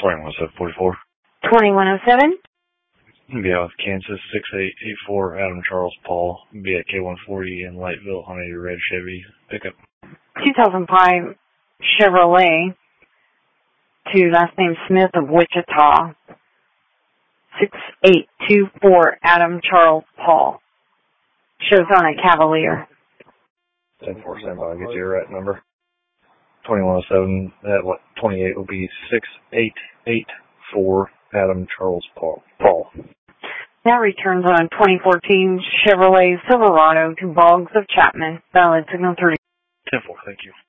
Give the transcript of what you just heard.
21744. 2107? Be out with Kansas 6884, Adam Charles Paul. Be at K140 in Lightville on a red Chevy pickup. 2005 Chevrolet to last name Smith of Wichita. 6824, Adam Charles Paul. Shows on a Cavalier. 10-4, stand by. I'll get you your right number. 2107, 28 will be 6884, Adam Charles Paul. That returns on 2014 Chevrolet Silverado to Boggs of Chapman. Valid signal 30. 10-4, thank you.